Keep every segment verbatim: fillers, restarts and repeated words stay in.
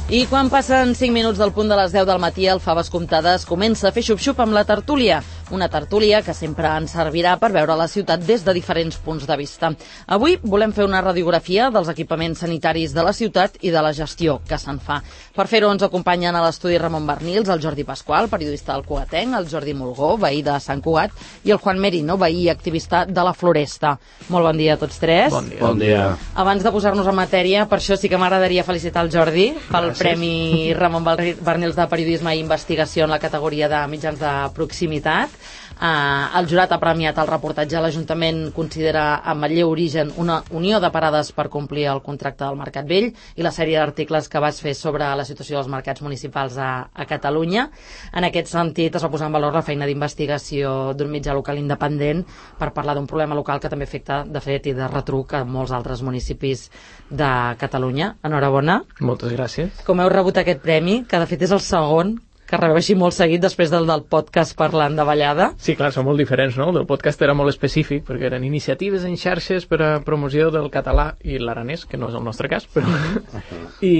I quan passen cinc minuts del punt de les deu del matí, el Faves Comptades comença a fer xup-xup amb la tertúlia. Una tertúlia que sempre ens servirà per veure la ciutat des de diferents punts de vista. Avui volem fer una radiografia dels equipaments sanitaris de la ciutat i de la gestió que se'n fa. Per fer-ho ens acompanyen a l'estudi Ramon Bernils, el Jordi Pasqual, periodista del Cugatenc, el Jordi Mulgó, veí de Sant Cugat, i el Juan Merino, veí i activista de la Floresta. Molt bon dia a tots tres. Bon dia. Bon dia. Abans de posar-nos en matèria, per això sí que m'agradaria felicitar el Jordi pel Premi Ramon Bernils de Periodisme i Investigació en la categoria de mitjans de proximitat. Uh, el jurat ha premiat el reportatge. L'Ajuntament considera a Manlleu Origen una unió de parades per complir el contracte del Mercat Vell i la sèrie d'articles que vas fer sobre la situació dels mercats municipals a, a Catalunya. En aquest sentit es va posar en valor la feina d'investigació d'un mitjà local independent per parlar d'un problema local que també afecta de fet i de retruc a molts altres municipis de Catalunya. Enhorabona. Moltes gràcies. Com heu rebut aquest premi, que de fet és el segon que rebeu així molt seguit després del del podcast Parlant de Vallada? Sí, clar, són molt diferents, no? El del podcast era molt específic perquè eren iniciatives en xarxes per a promoció del català i l'aranès, que no és el nostre cas, però... I,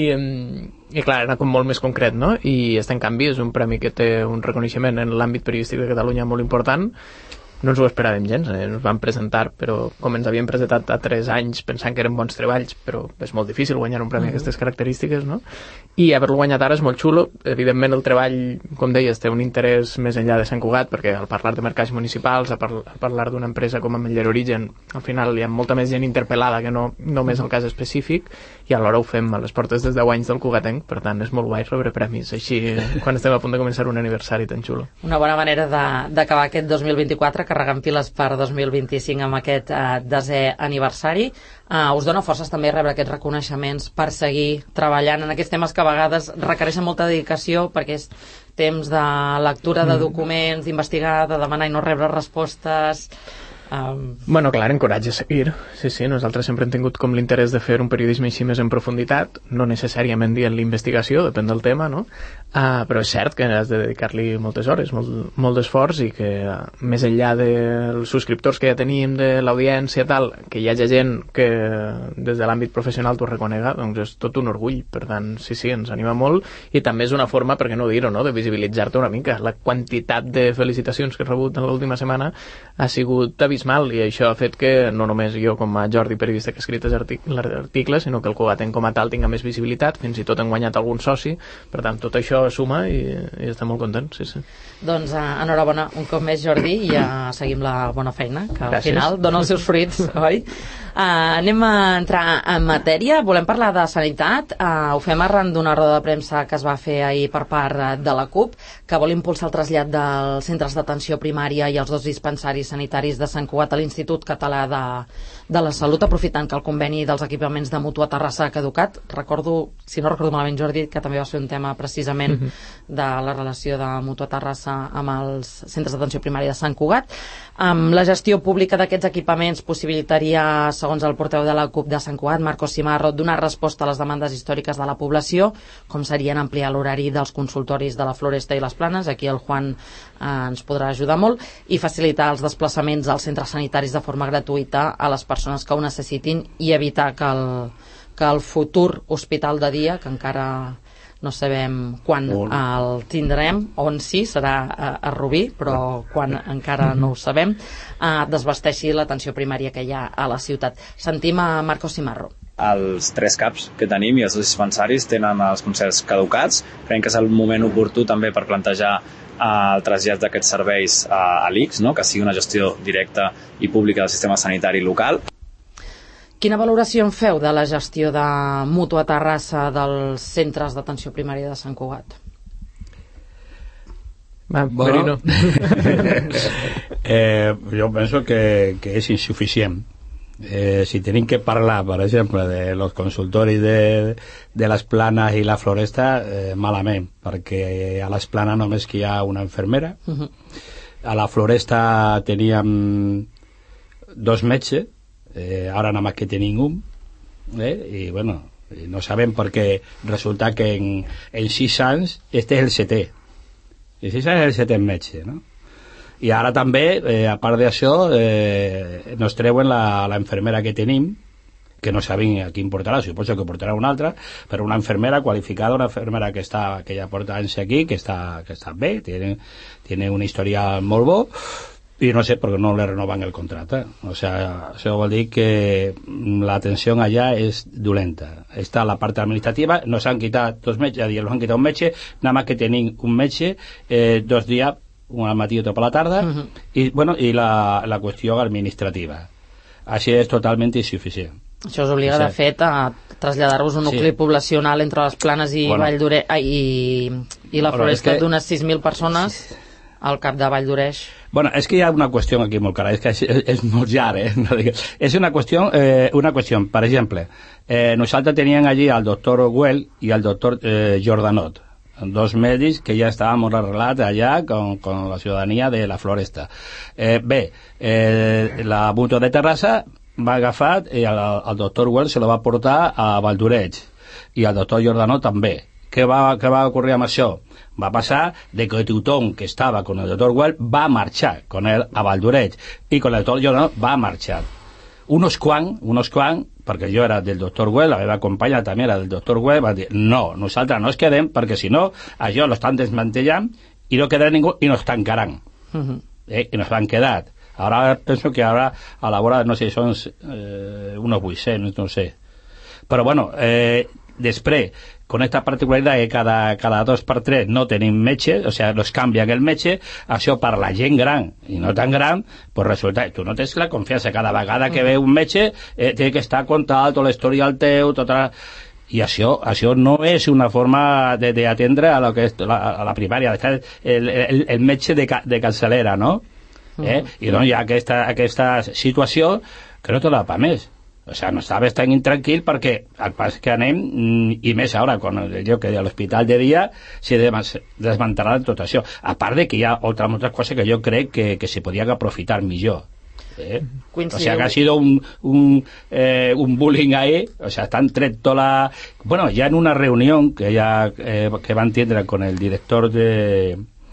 i clar, era com molt més concret, no? I este, en canvi, és un premi que té un reconeixement en l'àmbit periodístic de Catalunya molt important. No ens ho esperàvem gens, eh? Ens vam presentar, però com ens havíem presentat a tres anys pensant que eren bons treballs, però és molt difícil guanyar un premi d'aquestes mm-hmm. característiques, no? I haver-lo guanyat ara és molt xulo. Evidentment el treball, com deies, té un interès més enllà de Sant Cugat, perquè al parlar de mercats municipals, a, par a parlar d'una empresa com a Manlleu Origen, al final hi ha molta més gent interpel·lada que no només el cas específic, i alhora ho fem a les portes dels deu anys del Cugatenc, per tant és molt guai rebre premis així quan estem a punt de començar un aniversari tan xulo. Una bona manera d'acabar aquest dos mil vint-i-quatre carregant piles per dos mil vint-i-cinc amb aquest eh, desè aniversari. Uh, us dona forces també rebre aquests reconeixements per seguir treballant en aquests temes que a vegades requereixen molta dedicació perquè és temps de lectura de documents, d'investigar, de demanar i no rebre respostes. Um... Bueno, clar, encoratge a seguir. Sí, sí, nosaltres sempre hem tingut com l'interès de fer un periodisme així més en profunditat, no necessàriament dient l'investigació, depèn del tema, no? Uh, però és cert que has de dedicar-li moltes hores, molt, molt d'esforç, i que uh, més enllà dels subscriptors que ja tenim, de l'audiència tal, que hi hagi gent que des de l'àmbit professional t'ho reconega, doncs és tot un orgull. Per tant, sí, sí, ens anima molt, i també és una forma, per què no dir-ho, no?, de visibilitzar-te una mica. La quantitat de felicitacions que he rebut en l'última setmana ha sigut abismal, i això ha fet que no només jo com a Jordi, periodista que he escrit l'article, sinó que el Cugatenc com a tal tinga més visibilitat, fins i tot han guanyat algun soci. Per tant, tot això suma i, i estem molt contents, sí, sí. Doncs uh, enhorabona un cop més, Jordi, i ja seguim la bona feina, que al Gràcies. Final dona els seus fruits, oi? Uh, anem a entrar en matèria. Volem parlar de sanitat. Uh, ho fem arran d'una roda de premsa que es va fer ahir per part de la CUP, que vol impulsar el trasllat dels centres d'atenció primària i els dos dispensaris sanitaris de Sant Cugat a l'Institut Català de, de la Salut, aprofitant que el conveni dels equipaments de Mutua Terrassa ha caducat. Recordo, si no recordo malament, Jordi, que també va ser un tema precisament uh -huh. de la relació de Mutua Terrassa amb els centres d'atenció primària de Sant Cugat. Um, la gestió pública d'aquests equipaments possibilitaria, segons el portaveu de la CUP de Sant Cugat, Marcos Simarro, donar resposta a les demandes històriques de la població, com serien ampliar l'horari dels consultoris de la Floresta i les Planes, aquí el Juan eh, ens podrà ajudar molt, i facilitar els desplaçaments als centres sanitaris de forma gratuïta a les persones que ho necessitin i evitar que el, que el futur hospital de dia, que encara no sabem quan on. el tindrem, on sí, serà a, a Rubí, però quan encara no ho sabem, eh, desbasteixi l'atenció primària que hi ha a la ciutat. Sentim a Marcos Simarro. Els tres caps que tenim i els dos dispensaris tenen els concerts caducats. Creiem que és el moment oportú també per plantejar eh, el trasllat d'aquests serveis eh, a l'I C S, no? Que sigui una gestió directa i pública del sistema sanitari local. Quina valoració en feu de la gestió de Mutua Terrassa dels centres d'atenció primària de Sant Cugat? Va, bueno, eh, jo penso que, que és insuficient. Eh, si tenim que parlar, per exemple, de los consultoris de, de les Planes i la Floresta, eh, malament, perquè a les Planes només que hi ha una infermera, uh-huh. A la Floresta teníem dos metges, eh, ara nada más que tenim un, eh, i bueno, no sabem perquè resulta que en, en sis anys este és el setè, i sis anys és el setè metge, no? I ara també, eh, a part d'això, eh, nos treuen la, la infermera que tenim, que no sabien a quin portarà, suposo que portarà una altra, però una infermera qualificada, una infermera que, està, que ja porta anys aquí, que està, que està bé, tiene, tiene una historial molt bo, i no sé per què no le renovan el contracte. O sea, això vol dir que la tensió allà és dolenta. Està la part administrativa, nos han quitat dos metges, a dir, nos han quitat un metge, nada más que tenim un metge eh, dos dies, un al matí i otro per la tarda, uh-huh. i, bueno, i la, la qüestió administrativa. Així és totalment insuficient. Això us obliga, de fet, a traslladar-vos un nucli sí. poblacional entre les Planes i bueno. Valldoreix i, i la Floresta que... d'unes sis mil persones sí. al cap de Valldoreix. Bueno, és que hi ha una qüestió aquí molt cara, és que és, és molt llarg, eh? No dic... És una qüestió, eh, una qüestió, per exemple, eh, nosaltres teníem allí al doctor Güell i al doctor eh, Jordanot, dos mèdics que ja estàvem arreglats allà con, con la ciutadania de la Floresta. Eh, bé, eh, la Mútua de Terrassa va agafar i el, el doctor Güell se lo va portar a Valldoreix i el doctor Jordanot també. Què va, què va ocorrir amb això? Va passar de que tothom que estava con el doctor Güell va marxar con él a Valldoreix i con el doctor Jordanot va marxar. Unos quants, unos quants, perquè jo era del doctor Güell, la meva companya també era del doctor Güell, va dir, no, nosaltres no es quedem perquè si no, això lo estan desmantellant i no quedarà ningú i nos tancaran. Uh-huh. eh? I nos han quedat. Ahora penso que ahora a la hora, no sé, són eh, unos vuit-cents, no sé. Però bueno, eh, després, con esta particularitat que cada, cada dos per tres no tenim metge, o sea, nos canvien el metge, això per la gent gran i no tan gran, pues resulta, tu no tens la confiança, cada vegada que ve un metge eh, té que estar contant tota la història al teu, tota la... i això, això no és una forma d'atendre a, lo que és la, a la primària, el, el, el metge de, de capçalera, no? Eh? I doncs hi ha aquesta, aquesta situació que no te la pa més. O sea, no estaves tan intranquil perquè el pas que anem, i més ara, quan jo que a l'hospital de dia s'ha desmantelat tot això. A part de que hi ha altres moltes coses que jo crec que, que se podien aprofitar millor. Eh? O sea, que ha sido un, un, eh, un bullying ahí, o sea, están tret toda la... Bueno, ya en una reunión que, ya, eh, que van tindre con el director de...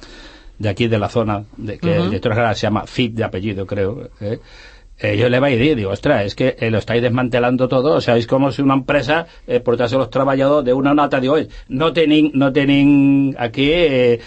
de aquí de la zona, de, que uh-huh. el director general se llama Fit de apellido, creo, ¿eh? Eh, yo le voy a decir, digo, ostras, es que eh, lo estáis desmantelando todo, o sea, es como si una empresa eh, portase a los trabajadores de una nota, digo, oye, no tenéis no tenéis aquí, eh,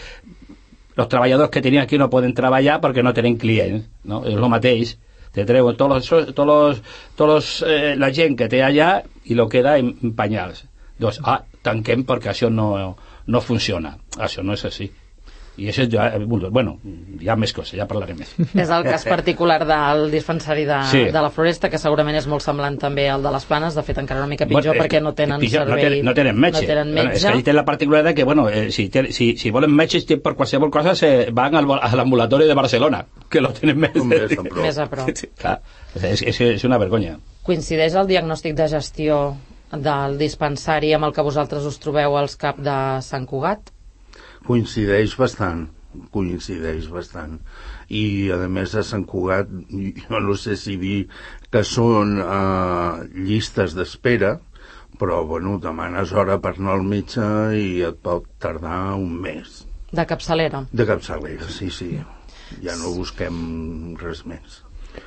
los trabajadores que tenéis aquí no pueden trabajar porque no tienen clientes, ¿no? Es lo matéis, te traigo todos los, todos los, todos los eh, la gente que té allá y lo queda en, en pañals. Entonces, ah, tanquem perquè això no, no funciona, això no és així. I això ja, bueno, hi ha més coses, ja parlaré més. És el cas particular del dispensari de, sí. de la Floresta, que segurament és molt semblant també al de les Planes, de fet encara una mica pitjor, bueno, perquè no tenen pitjor, servei... No tenen, no tenen metge. No tenen metge. És que té la particularitat que, bueno, eh, si, ten, si, si volen metges per qualsevol cosa se van al, a l'ambulatori de Barcelona, que lo tenen més, més, més a prop. Sí, clar, és, és, és una vergonya. Coincideix el diagnòstic de gestió del dispensari amb el que vosaltres us trobeu als cap de Sant Cugat? Coincideix bastant, coincideix bastant. I, a més, a Sant Cugat, jo no sé si dir que són eh, llistes d'espera, però, bueno, demanes hora per anar al metge i et pot tardar un mes. De capçalera? De capçalera, sí, sí. Ja no busquem res més.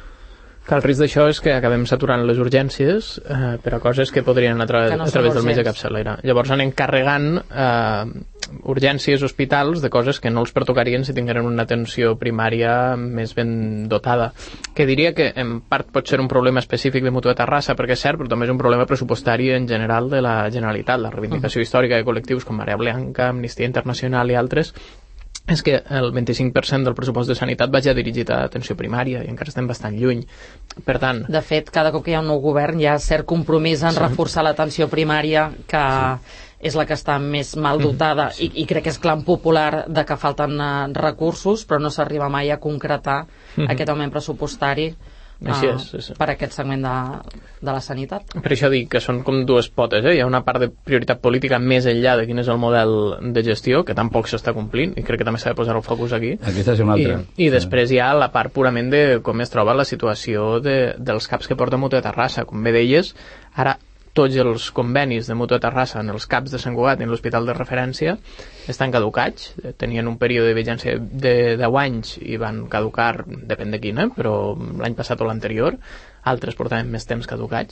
Que el risc d'això és que acabem saturant les urgències eh, per a coses que podrien anar a, tra no a través del metge capçalera. Llavors anem carregant eh, urgències, hospitals, de coses que no els pertocarien si tingueren una atenció primària més ben dotada. Que diria que en part pot ser un problema específic de Mútua de Terrassa, perquè és cert, però també és un problema pressupostari en general de la Generalitat. La reivindicació uh-huh. històrica de col·lectius com Marea Blanca, Amnistia Internacional i altres és que el vint-i-cinc per cent del pressupost de sanitat vagi dirigit a atenció primària i encara estem bastant lluny. Per tant... De fet, cada cop que hi ha un nou govern hi ha cert compromís en sí. reforçar l'atenció primària, que sí. és la que està més mal dotada, mm, sí. i, i crec que és clam popular de que falten uh, recursos, però no s'arriba mai a concretar mm-hmm. aquest augment pressupostari Així és, és. per aquest segment de, de la sanitat. Per això dic que són com dues potes, eh? Hi ha una part de prioritat política més enllà de quin és el model de gestió, que tampoc s'està complint, i crec que també s'ha de posar el focus aquí. Aquesta és una altra. I, i després hi ha la part purament de com es troba la situació de, dels caps que porta Mútua de Terrassa. Com bé deies, ara tots els convenis de Mútua de Terrassa en els caps de Sant Cugat i en l'hospital de referència estan caducats, tenien un període de vigència de deu anys i van caducar, depèn de quin, eh? Però l'any passat o l'anterior, altres portaven més temps caducats.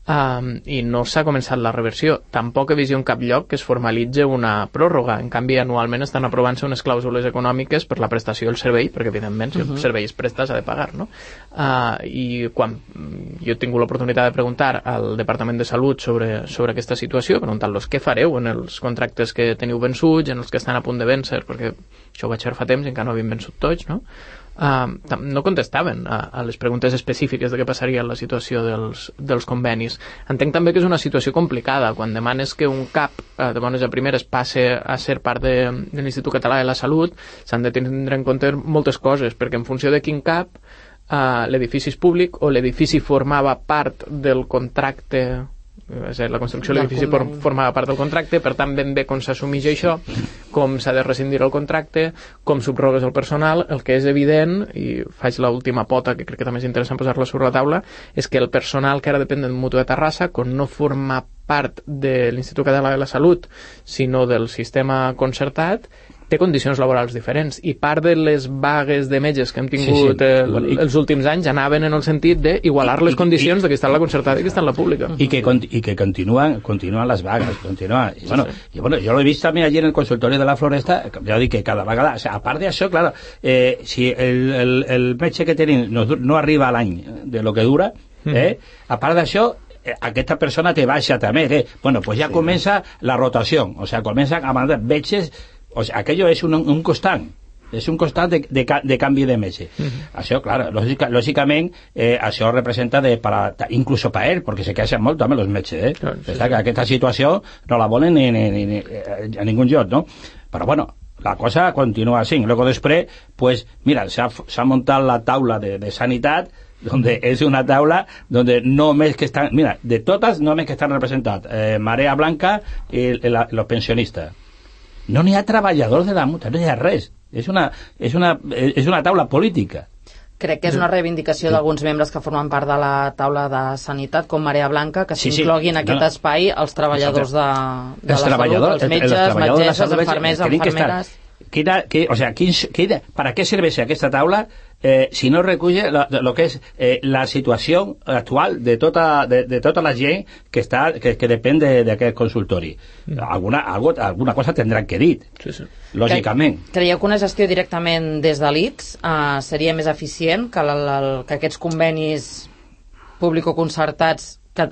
um, i no s'ha començat la reversió. Tampoc he vist en cap lloc que es formalitzi una pròrroga. En canvi, anualment estan aprovant-se unes clàusules econòmiques per la prestació del servei, perquè evidentment si el servei es presta s'ha de pagar, no? Uh, i quan jo he tingut l'oportunitat de preguntar al Departament de Salut sobre, sobre aquesta situació, preguntant-los què fareu en els contractes que teniu vençuts, en els que estan a punt de vèncer, perquè això ho vaig fer fa temps i encara no havien vençut tots, no? Uh, no contestaven a, a les preguntes específiques de què passaria en la situació dels, dels convenis. Entenc també que és una situació complicada quan demanes que un CAP uh, de bones a primeres passe a ser part de, de l'Institut Català de la Salut, s'han de tindre en compte moltes coses, perquè en funció de quin CAP uh, l'edifici és públic o l'edifici formava part del contracte, és a dir, la construcció de l'edifici formava part del contracte, per tant ben bé com s'assumeix això, com s'ha de rescindir el contracte, com subrogues el personal. El que és evident, i faig l'última pota que crec que també és interessant posar-la sobre la taula, és que el personal que ara depèn del Mutu de Terrassa, com no forma part de l'Institut Català de la Salut sinó del sistema concertat, té condicions laborals diferents, i part de les vagues de metges que hem tingut sí, sí. El, bueno, i, els últims anys anaven en el sentit d'igualar les condicions i, de que està en la concertada i que està en la pública. I que, i que continuen, continuen les vagues, continuen. I, bueno, sí, sí. I, bueno, jo l'he vist també allí en el consultori de la Floresta, ja dic que cada vegada, o sea, a part d'això, clar, eh, si el, el, el metge que tenim no, no arriba a l'any de lo que dura, eh, a part d'això, aquesta persona te baixa també, que, bueno, pues ja sí, comença la rotació, o sea, comença a mandar metges. O sea, aquello es un, un constant, és un constant de, de, de canvi de metge. Uh -huh. Això, clar, lògica, lògicament, eh, això representa de, para, incluso per ell, perquè se queixen molt també els metges, eh? Clar, sí, sí. Que aquesta situació no la volen ni, ni, ni, ni, a ningú lloc, no? Però, bueno, la cosa continua així. Luego després, pues, mira, s'ha muntat la taula de, de sanitat, donde es una taula donde només que están, mira, de totes només que estan representats eh, Marea Blanca i la, los pensionistes. No n'hi ha treballadors de la Mutu, no hi ha res. És una, és una, és una taula política. Crec que és una reivindicació d'alguns membres que formen part de la taula de sanitat, com Marea Blanca, que s'incloguin sí, sí. en aquest no, no. espai els treballadors de, de la salut, els metges, metgesses, infermers, infermeres... Quina, que, o sea, quin, quina, ¿para qué sirve aquesta taula eh, si no recull lo que és eh, la situació actual de tota, de, de tota la gent que, està, que, que depèn d'aquest consultori? Mm. Alguna, algo, alguna cosa tindran que dir, sí, sí. lògicament. Creieu que una gestió directament des de l'I C S eh, seria més eficient que, la, la, que aquests convenis público-concertats que,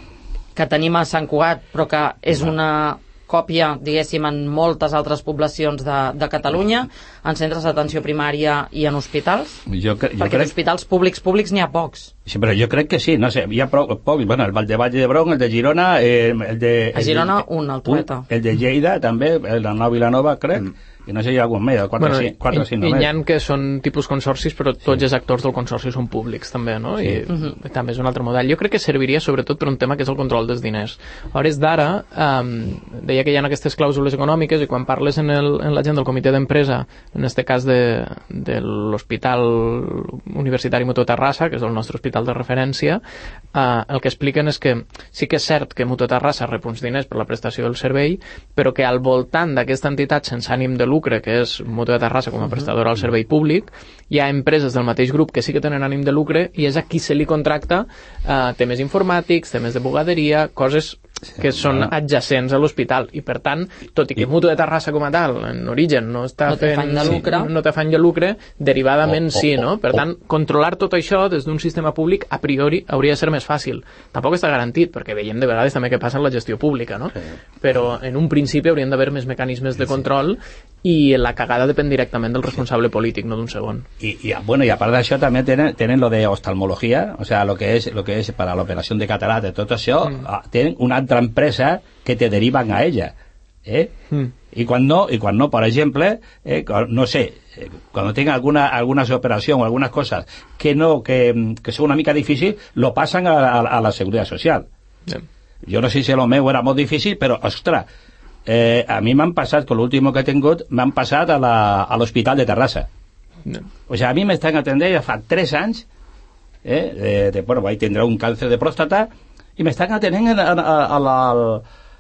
que tenim a Sant Cugat, però que és una còpia, diguéssim, en moltes altres poblacions de, de Catalunya, en centres d'atenció primària i en hospitals? Jo, cre jo Perquè crec... hospitals públics públics n'hi ha pocs. Sí, però jo crec que sí, no sé, hi ha pocs, bueno, el de Vall d'Hebron, el de Girona, eh, el de... A Girona, el de, un, el Trueta. Un, el de Lleida, també, el de Nou Vilanova, crec, mm. i no sé, hi ha algun més, quatre bueno, o cinc, quatre, cinc només. I n'hi ha que són tipus consorcis, però tots sí. els actors del consorci són públics, també, no? Sí. I uh -huh. també és un altre model. Jo crec que serviria sobretot per un tema que és el control dels diners. A hores d'ara, um, deia que hi ha aquestes clàusules econòmiques i quan parles en, el, en la gent del comitè d'empresa, en este cas de, de l'Hospital Universitari Mutu Terrassa, que és el nostre hospital de referència, uh, el que expliquen és que sí que és cert que Mutu Terrassa rep uns diners per la prestació del servei, però que al voltant d'aquesta entitat sense ànim de lucre, que és Mutu de Terrassa com a prestadora al servei públic, hi ha empreses del mateix grup que sí que tenen ànim de lucre i és a qui se li contracta eh, temes informàtics, temes de bugaderia, coses que són adjacents a l'hospital i per tant, tot i que Mutu de Terrassa com a tal en origen no està no fent afany de lucre, sí, no té afany de lucre, derivadament oh, oh, sí, no? Per oh, tant, controlar tot això des d'un sistema públic a priori hauria de ser més fàcil. Tampoc està garantit, perquè veiem de vegades també què passa en la gestió pública, no? Sí. Però en un principi haurien d'haver més mecanismes de control i la cagada depèn directament del responsable polític, no d'un segon. I, i, bueno, i a part d'això també tenen, tenen lo de oftalmologia, o sea, lo que és, lo que és para l'operació de catarata, tot això, mm. tenen una altra empresa que te derivan a ella, eh? Mm. I quan no, i quan no, per exemple, eh, no sé, eh, cuando tenga alguna, alguna operación o algunas cosas que no, que, que son una mica difícil, lo pasan a, a, a la Seguridad Social. Yeah. Jo no sé si lo meu era molt difícil, però, ostres, eh, a mi m'han passat, con l'últim que he tingut, m'han passat a l'Hospital de Terrassa. Yeah. O sea, a mi m'estan atenent ja fa tres anys, eh, de, de, bueno, vaig tindre un càncer de pròstata, i m'estan atenent a, a, a, a,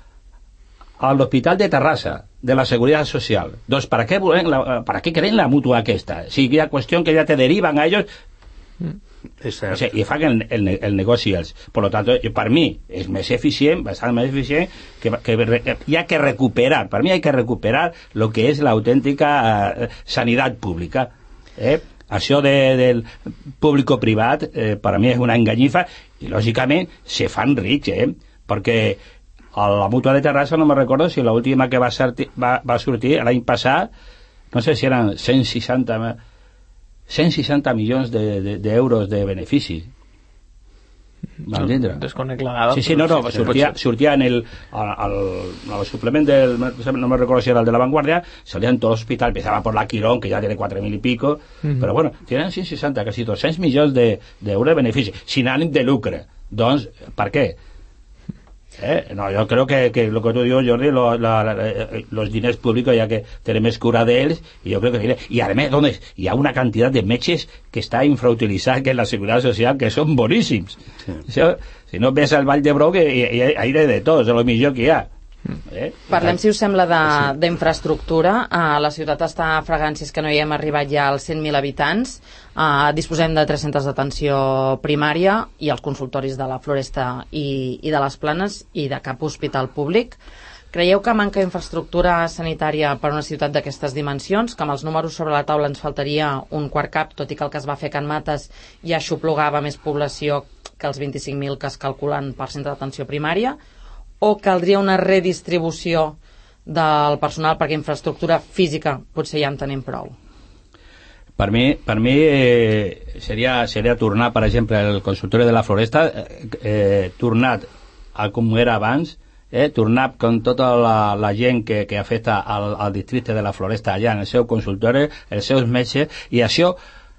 a l'Hospital de Terrassa, de la Seguridad Social. Doncs, ¿para qué, la, ¿para qué creen la mutua aquesta? Si hi ha qüestió que ja te derivan a ells, Mm. És cert. O sigui, i fan el, el, el negoci ells. Per lo tanto, per mi és més eficient, bastant més eficient, que, que hi ha que recuperar, per mi hi ha que recuperar el que és l'autèntica eh, sanitat pública. Eh? Això de, del público-privat, eh, per mi és una enganyifa, i lògicament se fan rics, eh? Perquè a la Mútua de Terrassa no me recordo si l'última que va sortir, va, va sortir l'any passat, no sé si eren cent seixanta milions d'euros de, de, de benefici. Van tindre? Desconec la dada. Sí, sí, no, no, sortia, sortia en el, al, al suplement del, no me recuerdo si era el de La Vanguardia, salían todo el hospital, empezaba por la Quirón, que ya tiene cuatro mil y pico, uh-huh. Pero bueno, tienen cent seixanta, casi doscientos milions d'euros de, de benefici, sin ànim de lucre. Doncs, per què? Eh? No, yo creo que, que lo que tú dices, Jordi, lo, la, la, los diners públicos ya que tenemos cura de ellos, y yo creo que y además ¿dónde? Y hay una cantidad de metges que está infrautilitzada que en la seguridad social que son boníssims. Sí. Això, si no ves al Vall d'Hebron, hi, hi, hi ha de tot, és el millor que hi ha. Eh? Parlem, si us sembla, d'infraestructura. Uh, la ciutat està fregant, si és que no hi hem arribat ja als cent mil habitants. Uh, disposem de tres centres d'atenció primària i els consultoris de la Floresta i, i de les Planes i de cap hospital públic. Creieu que manca infraestructura sanitària per a una ciutat d'aquestes dimensions, que amb els números sobre la taula ens faltaria un quart cap, tot i que el que es va fer a Can Mates ja aixoplugava més població que els vint-i-cinc mil que es calculen per centre d'atenció primària, o caldria una redistribució del personal perquè infraestructura física potser ja en tenim prou? Per mi, per mi eh, seria, seria tornar, per exemple, el consultori de la Floresta, eh, eh, tornat a com era abans, eh, tornar con tota la, la gent que, que afecta al, al districte de la Floresta allà en el seu consultori, els seus metges, i això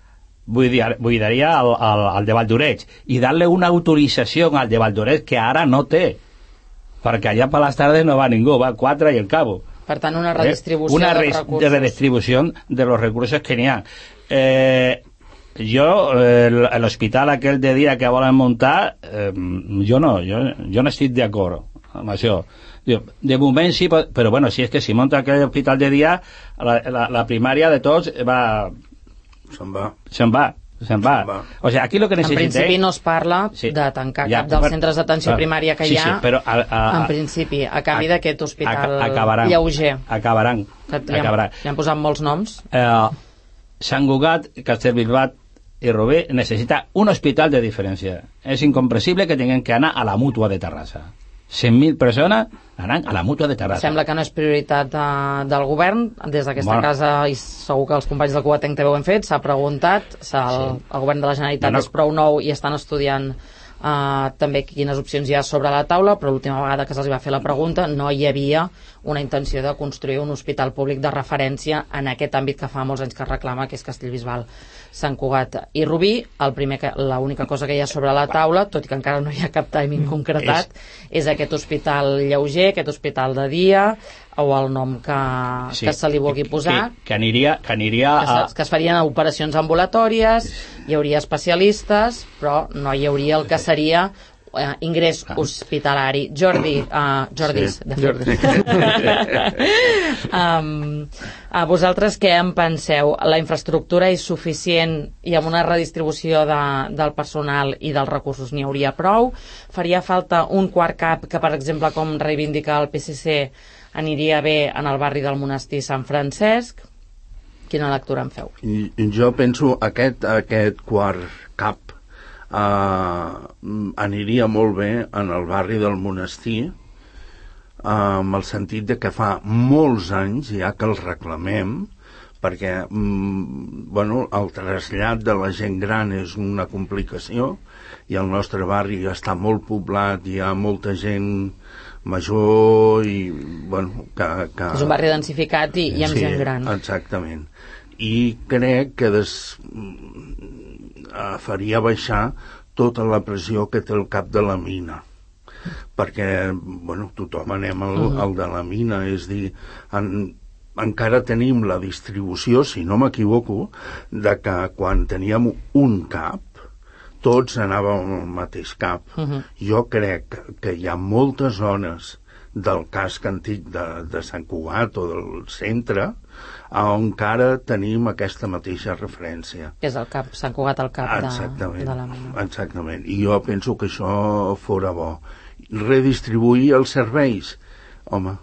buidaria al, al, al de Valldoreix, i dar-li una autorització al de Valldoreix que ara no té, perquè allà per les tardes no va ningú, va quatre i el cabo. Per tant, una redistribució eh? una dels recursos. Una redistribució de los recursos que n'hi ha. Eh, jo, eh, l'hospital aquell de dia que volen muntar, eh, jo no, jo, jo no estic d'acord amb això. De moment sí, però bueno, si és que si munta aquell hospital de dia, la, la, la primària de tots va... Se'n va. Se'n va. Se'n va. va. O sigui, aquí lo que necessitem... En principi no es parla sí, de tancar ja, cap dels centres d'atenció ah, primària que sí, hi ha, sí, però a, a, en principi, a canvi d'aquest hospital a, acabaran, lleuger. Acabaran. Que ja, acabaran. Ja han posat molts noms. Eh, Sant Cugat, Castellbisbat i Rubí necessita un hospital de diferència. És incomprensible que tinguem que anar a la Mútua de Terrassa. cent mil persones anant a la Mútua de Terrassa. Sembla que no és prioritat de, del govern. Des d'aquesta bueno. casa, i segur que els companys del Cugatenc també ho han fet, s'ha preguntat, el, sí. el govern de la Generalitat no, no. és prou nou i estan estudiant uh, també quines opcions hi ha sobre la taula, però l'última vegada que se'ls va fer la pregunta no hi havia una intenció de construir un hospital públic de referència en aquest àmbit que fa molts anys que es reclama, que és Castellbisbal, Sant Cugat i Rubí. El primer que, l'única cosa que hi ha sobre la taula, tot i que encara no hi ha cap timing concretat, és, és aquest hospital lleuger, aquest hospital de dia, o el nom que, sí, que se li vulgui posar, que, que aniria, que, aniria que, a... que es farien operacions ambulatòries, hi hauria especialistes, però no hi hauria el que seria Uh, ingrés hospitalari. Jordi, uh, Jordis, sí, de fet. um, a vosaltres què en penseu? La infraestructura és suficient i amb una redistribució de, del personal i dels recursos n'hi hauria prou? Faria falta un quart cap que, per exemple, com reivindica el P S C, aniria bé en el barri del Monestir Sant Francesc? Quina lectura en feu? Jo penso aquest, aquest quart cap Uh, aniria molt bé en el barri del Monestir, uh, amb el sentit de que fa molts anys ja que el reclamem, perquè um, bueno, el trasllat de la gent gran és una complicació i el nostre barri està molt poblat, hi ha molta gent major i bueno, que, que... és un barri densificat i, i amb sí, gent gran. Exactament. I crec que des... faria baixar tota la pressió que té el cap de la mina, perquè bueno, tothom anem al, uh-huh. al de la mina, és dir, en, encara tenim la distribució, si no m'equivoco, de que quan teníem un cap tots anàvem al mateix cap. Uh-huh. Jo crec que hi ha moltes zones del casc antic de, de Sant Cugat o del centre, on encara tenim aquesta mateixa referència. Que és el cap, Sant Cugat al cap exactament, de, de la mina. Exactament, i jo penso que això fora bo. Redistribuir els serveis, home,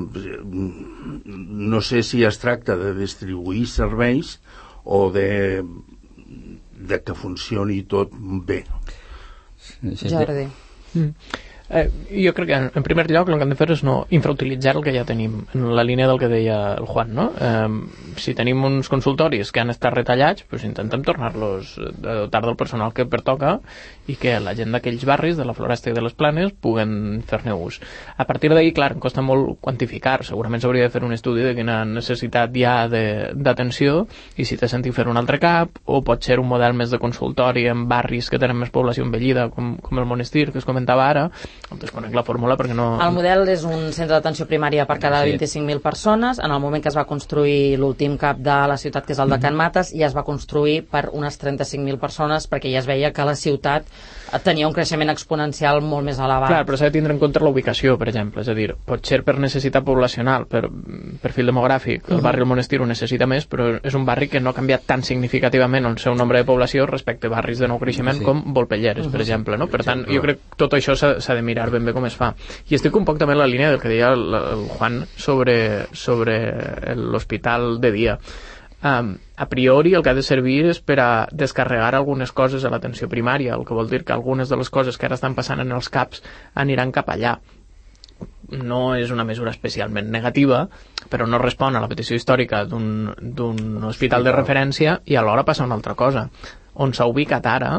no sé si es tracta de distribuir serveis o de, de que funcioni tot bé. Jordi. Mm. Eh, jo crec que en primer lloc el que hem de fer és no infrautilitzar el que ja tenim, en la línia del que deia el Juan, no? Eh, si tenim uns consultoris que han estat retallats, pues intentem tornar-los a dotar del personal que pertoca i que la gent d'aquells barris, de la Floresta i de les Planes, puguen fer-ne ús. A partir d'ahir, clar, em costa molt quantificar, segurament s'hauria de fer un estudi de quina necessitat hi ha d'atenció i si té sentit fer un altre cap, o pot ser un model més de consultori en barris que tenen més població envellida, com, com el Monestir, que es comentava ara. No desconec la fórmula perquè no... El model és un centre d'atenció primària per cada sí. vint-i-cinc mil persones. En el moment que es va construir l'últim cap de la ciutat, que és el de Can Mates, ja es va construir per unes trenta-cinc mil persones perquè ja es veia que la ciutat tenia un creixement exponencial molt més elevat. Clar, però s'ha de tindre en compte la ubicació, per exemple. És a dir, pot ser per necessitat poblacional, per perfil demogràfic. El barri del Monestir ho necessita més, però és un barri que no ha canviat tan significativament el seu nombre de població respecte a barris de nou creixement sí. com Volpelleres, per exemple. No? Per tant, jo crec que tot això s'ha de mirar ben bé com es fa. I estic un poc també en la línia del que deia el, el Juan sobre, sobre l'hospital de dia. Um, a priori el que ha de servir és per a descarregar algunes coses a l'atenció primària, el que vol dir que algunes de les coses que ara estan passant en els CAPs aniran cap allà. No és una mesura especialment negativa, però no respon a la petició històrica d'un hospital de referència i alhora passa una altra cosa. On s'ha ubicat ara,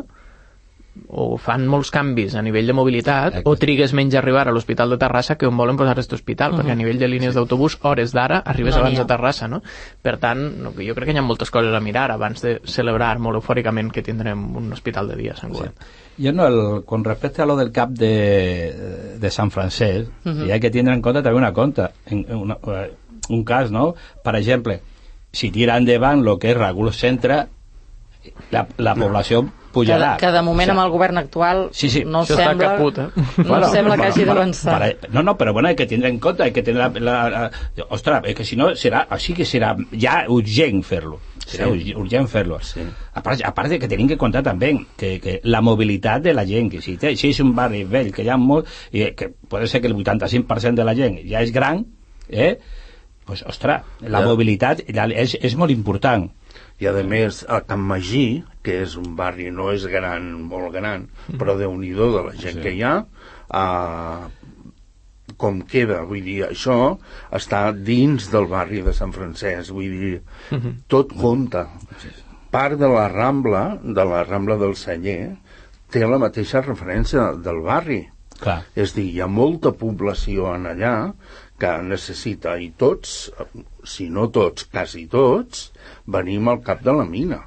o fan molts canvis a nivell de mobilitat o trigues menys a arribar a l'Hospital de Terrassa que on volen posar aquest hospital, uh -huh. perquè a nivell de línies sí. d'autobús, hores d'ara, arribes no abans a Terrassa, no? Per tant, no, jo crec que hi ha moltes coses a mirar abans de celebrar molt eufòricament que tindrem un hospital de dia a Sant Cugat. Sí. Yo no, el, con respecto a lo del CAP de, de San Francesc, uh -huh. y hay que tener en cuenta también una conta, en, en una, un cas, no? Per exemple, si tira endavant lo que és Regulus Centre, la, la població pujarà. Que, que de moment o sea, amb el govern actual sí, sí, no sembla, caput, eh? no bueno, sembla que hagi d'avançar. No, no, però bueno, hay que tener en compte, hay que tener la, la, la, ostres, és que si no serà, així que serà ja urgent fer-lo. Serà sí. urgent fer-lo. Sí. A part, a part de que tenim que comptar també que, que la mobilitat de la gent, que si, té, si és un barri vell, que hi ha molt, i que pot ser que el vuitanta-cinc per cent de la gent ja és gran, eh? Pues, ostres, la ja. mobilitat és, és molt important. I a més a Can Magí, que és un barri no és gran, molt gran, però déu-n'hi-do de la gent sí. que hi ha, uh, com queda, vull dir, això està dins del barri de Sant Francesc, vull dir, tot compta. Part de la Rambla, de la Rambla del Celler, té la mateixa referència del barri. Clar. És dir, hi ha molta població en allà que necessita, i tots, si no tots, quasi tots, venim al cap de la mina.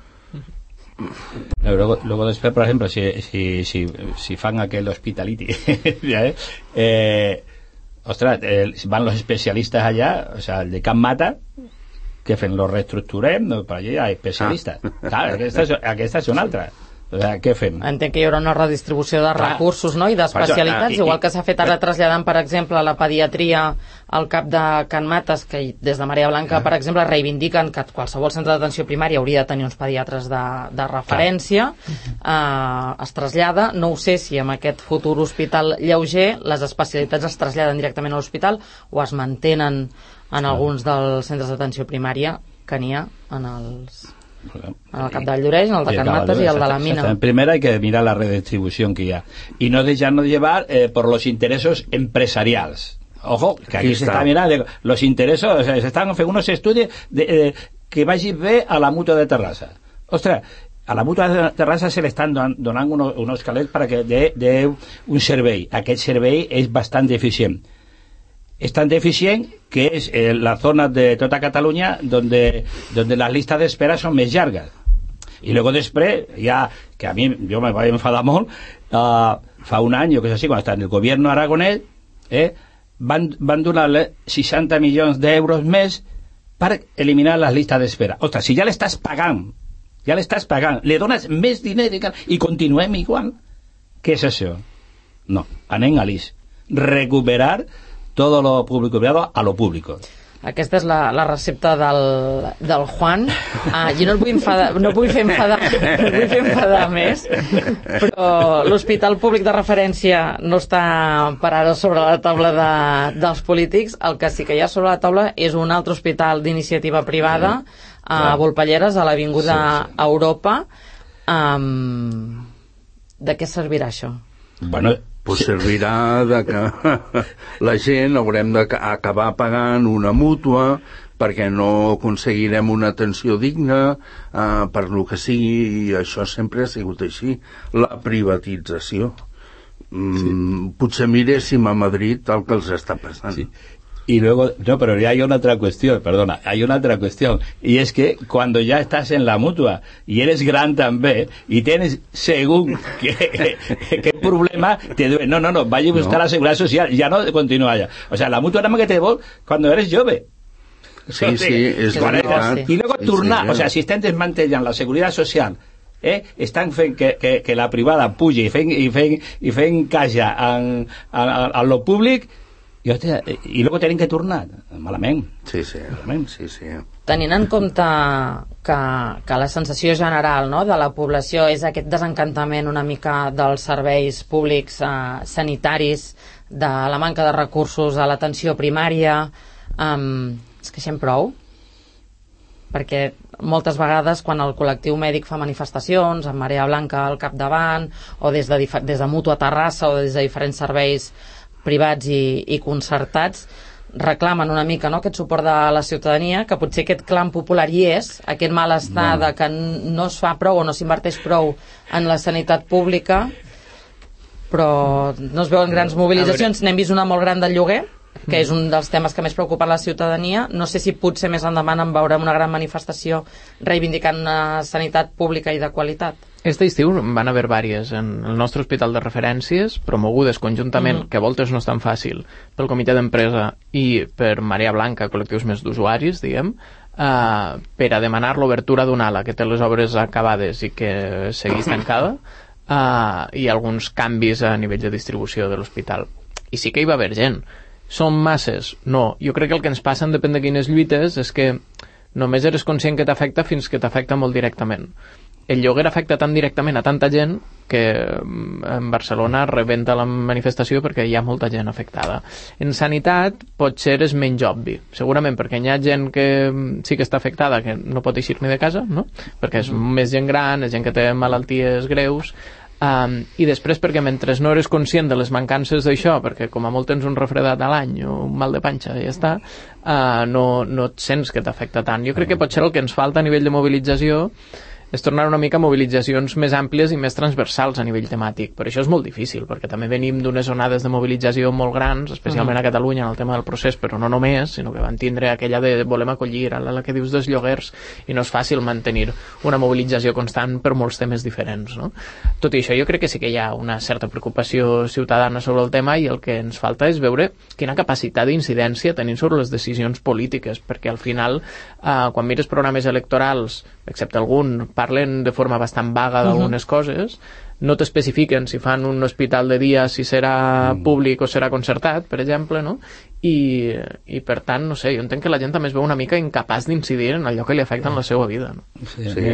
Luego, luego después, por ejemplo, si, si, si, si fan aquel hospitality, ¿eh? eh, ostras, eh, van los especialistas allá, o sea, el de Can Mata, que fen lo reestructurem, no, per allà hi ha especialistes. Ah. Clar, aquesta, aquesta és una altra. O sigui, què fem? Entenc que hi haurà una redistribució de Clar. recursos, no?, i d'especialitats, igual que s'ha fet ara traslladant, per exemple, la pediatria al cap de Can Mates, que des de Marea Blanca, ah. per exemple, reivindiquen que qualsevol centre d'atenció primària hauria de tenir uns pediatres de, de referència, eh, es trasllada. No ho sé si amb aquest futur hospital lleuger les especialitats es traslladen directament a l'hospital o es mantenen en alguns dels centres d'atenció primària que n'hi ha en els... en el cap del Lloreix, en el de Can Mates y el de la mina. Primero hay que mirar la redistribución que hay y no dejarnos llevar eh, por los intereses empresarials. Ojo, que aquí, aquí se está mirando los intereses, o sea, se están haciendo unos estudios de, de, que vagi bé a la Mútua de Terrassa. Ostres, a la Mútua de Terrassa se le estan don, donant unos, unos calés para que dé de un servei. Aquest servei és bastant deficient. Es tan deficient que es eh, la zona de tota Catalunya donde, donde las listas de espera son más largas. Y luego després, ya, que a mí yo me voy a enfadar molt, uh, fa un any, que és així, quan està en el gobierno aragonès, eh, van, van donar seixanta milions d'euros més per eliminar les llistes d'espera. Ostres, si ja l'estàs pagant, ja l'estàs pagant, le dones més diner i continuem igual, què és això? No, anem a l'I S. Recuperar todo lo público y privado a lo público. Aquesta és la, la recepta del, del Juan. Ah, jo no el vull enfadar, no vull fer enfadar, no vull fer enfadar més, però l'hospital públic de referència no està per ara sobre la taula de, dels polítics. El que sí que hi ha sobre la taula és un altre hospital d'iniciativa privada a Volpelleres, a l'Avinguda sí, sí. Europa. Um, de què servirà això? Bueno, pues servirà de que la gent haurem d'acabar pagant una mútua perquè no aconseguirem una atenció digna, eh, per lo que sigui, i això sempre ha sigut així. La privatització. Mm, sí. Potser miréssim a Madrid el que els està passant. Sí. Y luego, no, pero ya hay una otra cuestión, perdona, hay una otra cuestión, y es que cuando ya estás en la mutua y eres gran también y tienes según qué, qué problema te duele, no, no, no, vaya a buscar no. la seguridad social, ya no continúa ya. O sea, la mutua nada más que te vol cuando eres jove. Sí, sí, és veritat. I luego tornar, sí, sí, o sea, si estan desmantellant la seguretat social, eh, estan fent que, que, que la privada pugi i fent, i fent, i fent caixa en, en, en lo públic, i, hòstia, i luego tenen que tornar malament. Sí, sí, malament, sí, sí. Tenint en compte que, que la sensació general, no, de la població és aquest desencantament una mica dels serveis públics eh, sanitaris, de la manca de recursos a l'atenció primària, eh, es queixem prou? Perquè moltes vegades quan el col·lectiu mèdic fa manifestacions amb Marea Blanca al capdavant, o des de, des de Mútua Terrassa, o des de diferents serveis privats i, i concertats, reclamen una mica, no, aquest suport de la ciutadania, que potser aquest clam popular hi és, aquest malestar no. de que no es fa prou o no s'inverteix prou en la sanitat pública, però no es veuen grans mobilitzacions. N'hem vist una molt gran del lloguer, que és un dels temes que més preocupa la ciutadania. No sé si potser més endavant en veurem una gran manifestació reivindicant una sanitat pública i de qualitat. Este estiu van haver vàries en el nostre hospital de referències, promogudes conjuntament, mm-hmm. que a voltes no és tan fàcil, pel comitè d'empresa i per Marea Blanca, col·lectius més d'usuaris, diguem, uh, per a demanar l'obertura d'una ala que té les obres acabades i que segueix tancada, uh, i alguns canvis a nivell de distribució de l'hospital. I sí que hi va haver gent. Són masses? No. Jo crec que el que ens passa, depèn de quines lluites, és que només eres conscient que t'afecta fins que t'afecta molt directament. El lloguer afecta tan directament a tanta gent que en Barcelona rebenta la manifestació perquè hi ha molta gent afectada. En sanitat potser és menys obvi, segurament perquè hi ha gent que sí que està afectada, que no pot eixir ni de casa, no? Perquè és mm. més gent gran, és gent que té malalties greus, um, i després perquè mentre no eres conscient de les mancances d'això, perquè com a molt tens un refredat a l'any o un mal de panxa i ja està, uh, no, no et sents que t'afecta tant. Jo crec que potser el que ens falta a nivell de mobilització és tornar una mica a mobilitzacions més àmplies i més transversals a nivell temàtic. Per això és molt difícil, perquè també venim d'unes onades de mobilització molt grans, especialment a Catalunya en el tema del procés, però no només, sinó que van tindre aquella de volem acollir, a la que dius dels lloguers, i no és fàcil mantenir una mobilització constant per molts temes diferents, no? Tot i això, jo crec que sí que hi ha una certa preocupació ciutadana sobre el tema, i el que ens falta és veure quina capacitat d'incidència tenim sobre les decisions polítiques, perquè al final, eh, quan mires programes electorals, excepte algun, parlen de forma bastant vaga d'algunes uh-huh. coses, no t'especifiquen si fan un hospital de dia, si serà mm. públic o serà concertat, per exemple, no? I, i per tant, no sé, jo entenc que la gent també es veu una mica incapaç d'incidir en allò que li afecta en la seva vida, no? Sí, sí.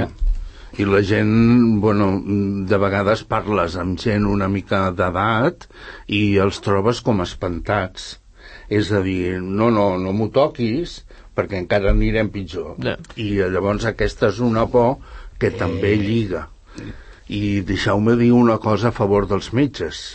I la gent, bueno, de vegades parles amb gent una mica d'edat i els trobes com espantats. És a dir, no, no, no m'ho toquis, perquè encara anirem pitjor. Yeah. I llavors aquesta és una por que eh. també lliga. I deixeu-me dir una cosa a favor dels metges.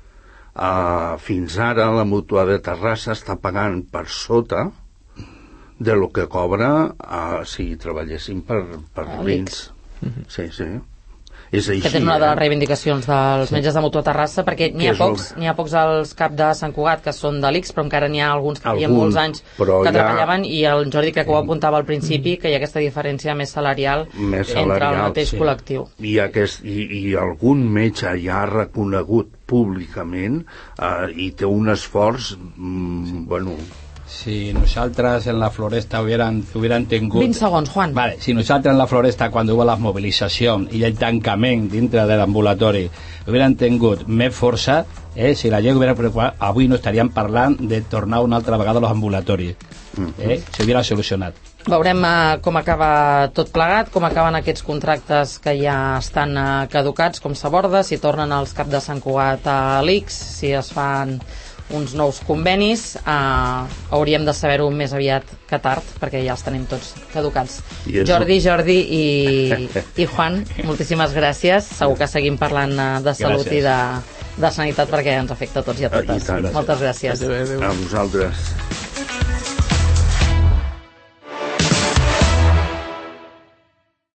Uh, fins ara la Mútua de Terrassa està pagant per sota de lo que cobra uh, si treballessin per, per l'I N S. Mm-hmm. Sí, sí. És així, que és una de les eh? reivindicacions dels sí. metges de Mútua Terrassa, perquè n'hi ha, pocs, el... n'hi ha pocs als cap de Sant Cugat que són de l'I C S, però encara n'hi ha alguns que hi ha molts anys que ha... treballaven, i el Jordi crec que ho apuntava al principi, que hi ha aquesta diferència més salarial, més salarial entre el mateix sí. col·lectiu. I, aquest, i, I algun metge ja ha reconegut públicament eh, i té un esforç mm, sí. bueno, si nosaltres en la Floresta hubieran, hubieran tingut... vint segons, Juan. Vale, si nosaltres en la Floresta, quan hubo la mobilització i el tancament dintre de l'ambulatori, hubieran tingut més força, eh, si la gent hubiera preocupat, avui no estaríem parlant de tornar una altra vegada a los ambulatoris. Eh? S'hubiera solucionat. Veurem uh, com acaba tot plegat, com acaben aquests contractes que ja estan uh, caducats, com s'aborda, si tornen els cap de Sant Cugat a l'I C S, si es fan uns nous convenis. Uh, hauríem de saber-ho més aviat que tard, perquè ja els tenim tots caducats. Jordi, Jordi i, i Juan, moltíssimes gràcies. Segur que seguim parlant uh, de salut gràcies. I de, de sanitat, perquè ens afecta a tots i a totes. I tant, moltes gràcies. Adéu, adéu. A vosaltres.